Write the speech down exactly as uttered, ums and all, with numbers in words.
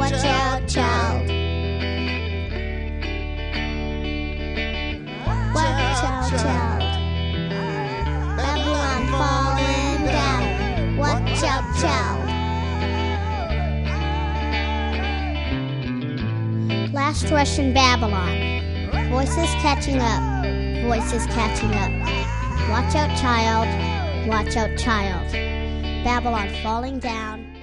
Watch out, child. Watch out, child. Babylon falling down. Watch out, child. Last Russian Babylon. Voices catching up. Voices catching up. Watch out, child. Watch out, child. Babylon falling down.